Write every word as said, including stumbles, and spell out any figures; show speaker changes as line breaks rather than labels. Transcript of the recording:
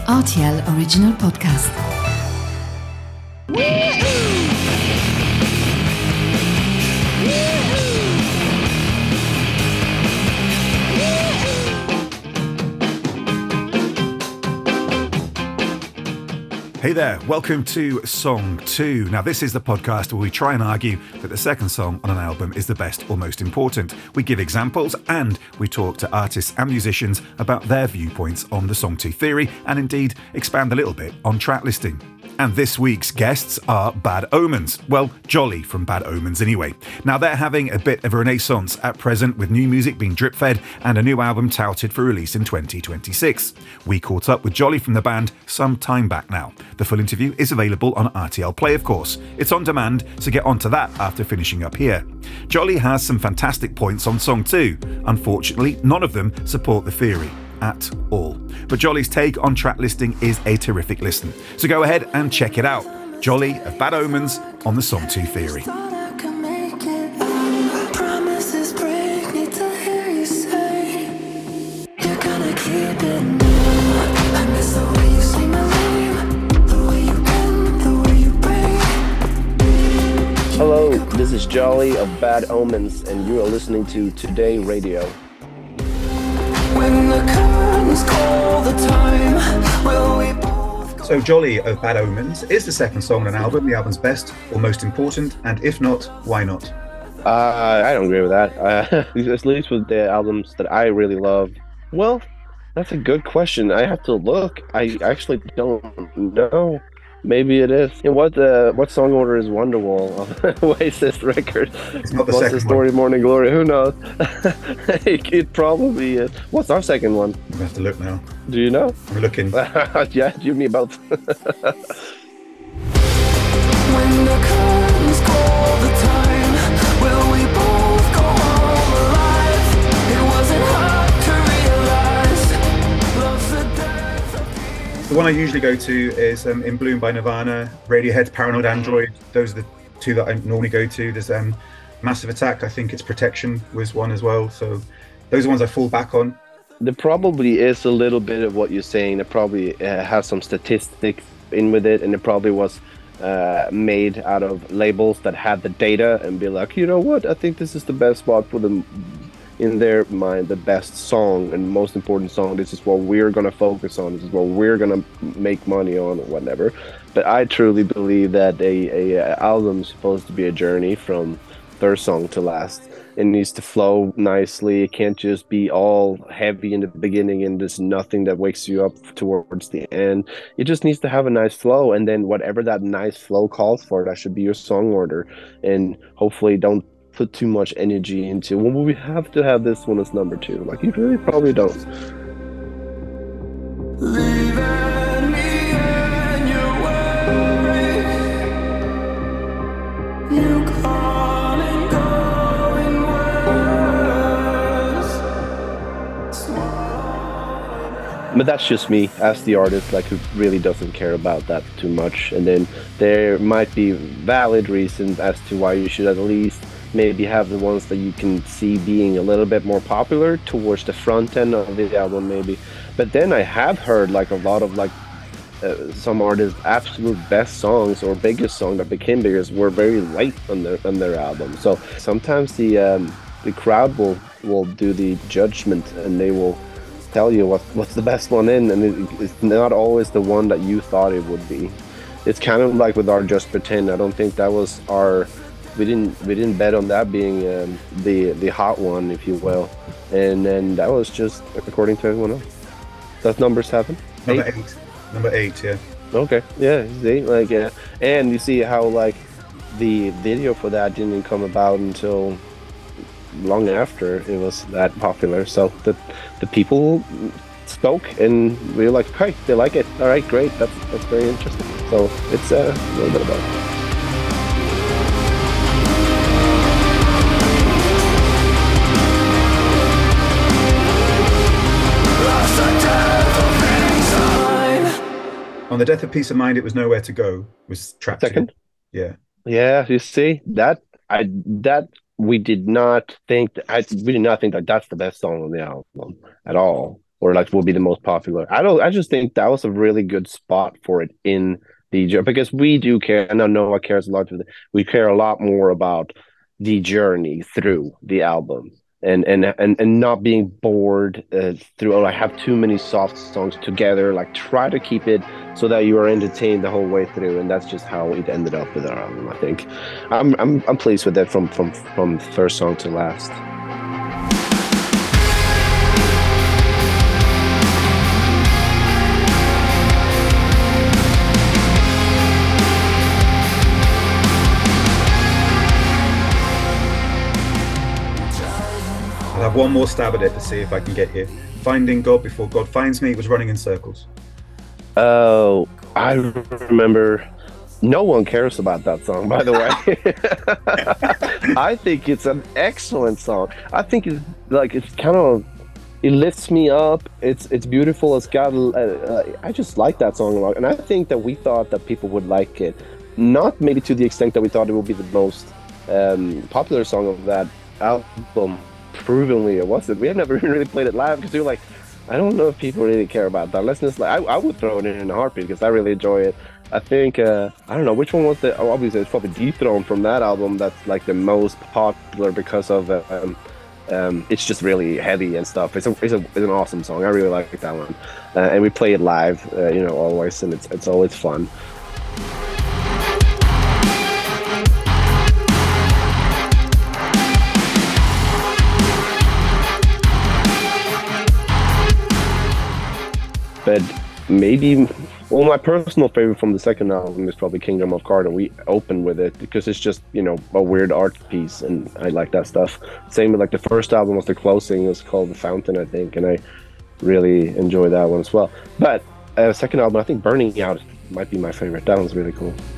R T L Original Podcast.
Hey there, welcome to Song two. Now this is the podcast where we try and argue that the second song on an album is the best or most important. We give examples and we talk to artists and musicians about their viewpoints on the Song two theory and indeed expand a little bit on track listing. And this week's guests are Bad Omens. Well, Jolly from Bad Omens anyway. Now they're having a bit of a renaissance at present with new music being drip-fed and a new album touted for release in twenty twenty-six. We caught up with Jolly from the band some time back now. The full interview is available on R T L Play, of course. It's on demand, so get onto that after finishing up here. Jolly has some fantastic points on Song two. Unfortunately, none of them support the theory at all. But Jolly's take on track listing is a terrific listen. So go ahead and check it out. Jolly of Bad Omens on the Song two theory.
Hello, this is Jolly of Bad Omens, and you are listening to Today Radio.
When the curtains call the time, will we both So Jolly of Bad Omens is the second song on an album, the album's best or most important, and if not, why not?
Uh, I don't agree with that. Uh, at least with the albums that I really love. Well, that's a good question. I have to look. I actually don't know. Maybe it is. And what uh, what song order is Wonderwall of Oasis record?
It's not the
What's
second
the story,
one.
Morning Glory? Who knows? it, it probably is. What's our second one?
We have to look now.
Do you know?
I'm looking.
Yeah, you and me both.
When the curtains call the time, will we both go home alive? It wasn't hard to realize love's the death of peace.
The one I usually go to is um, In Bloom by Nirvana, Radiohead's Paranoid Android. Those are the two that I normally go to. There's um, Massive Attack, I think it's Protection was one as well. So those are ones I fall back on.
There probably is a little bit of what you're saying. It probably uh, has some statistics in with it, and it probably was uh, made out of labels that had the data and be like, you know what, I think this is the best spot for them in their mind, the best song and most important song. This is what we're going to focus on. This is what we're going to make money on or whatever. But I truly believe that a, a album is supposed to be a journey from first song to last. It needs to flow nicely. It can't just be all heavy in the beginning and there's nothing that wakes you up towards the end. It just needs to have a nice flow, and then whatever that nice flow calls for, that should be your song order. And hopefully don't put too much energy into, well, we have to have this one as number two. Like, you really probably don't.
Leaving me in your way. You come and go in words.
But that's just me as the artist, like, who really doesn't care about that too much. And then there might be valid reasons as to why you should at least maybe have the ones that you can see being a little bit more popular towards the front end of the album, maybe. But then I have heard like a lot of like uh, some artists' absolute best songs or biggest song that became biggest were very late on their on their album. So sometimes the um, the crowd will will do the judgment and they will tell you what what's the best one in, and it, it's not always the one that you thought it would be. It's kind of like with our Just Pretend. I don't think that was our. We didn't we didn't bet on that being um, the the hot one, if you will, and then that was just according to everyone else. That's number seven.
Number
eight.
eight. Number eight, yeah.
Okay, yeah, see, like yeah, and you see how like the video for that didn't come about until long after it was that popular. So the the people spoke, and we were like, hey, they like it. All right, great. That's that's very interesting. So it's uh, a little bit about it.
On the Death of Peace of Mind, It Was Nowhere to Go was track
Second.
Two. Yeah.
Yeah, you see that I that we did not think that, I we did not think that that's the best song on the album at all. or like will be the most popular. I don't. I just think that was a really good spot for it in the journey because we do care. I know Noah cares a lot. We care a lot more about the journey through the album and and and, and not being bored uh, through. Oh, I have too many soft songs together. Like try to keep it so that you are entertained the whole way through, and that's just how it ended up with our album. I think I'm I'm I'm pleased with it from from from first song to last.
I'll have one more stab at it to see if I can get you. Finding God Before God Finds Me was running in circles.
Oh, I remember. No one cares about that song, by the way. I think it's an excellent song. I think it's like it's kind of it lifts me up. It's it's beautiful. It's got. Uh, uh, I just like that song a lot, and I think that we thought that people would like it, not maybe to the extent that we thought it would be the most um, popular song of that album. Provenly, it wasn't. We had never really played it live because we were like, I don't know if people really care about that. Let's just like, I, I would throw it in in a heartbeat because I really enjoy it. I think, uh, I don't know, which one was the, oh, obviously it's probably Dethroned from that album that's like the most popular because of, uh, um, um, it's just really heavy and stuff. It's, a, it's, a, it's an awesome song. I really like that one. Uh, and we play it live, uh, you know, always, and it's, it's always fun. But maybe, well, my personal favorite from the second album is probably Kingdom of Cards, and we open with it because it's just, you know, a weird art piece, and I like that stuff. Same with like the first album was the closing, it was called The Fountain, I think, and I really enjoy that one as well. But uh, second album, I think Burning Out might be my favorite. That one's really cool.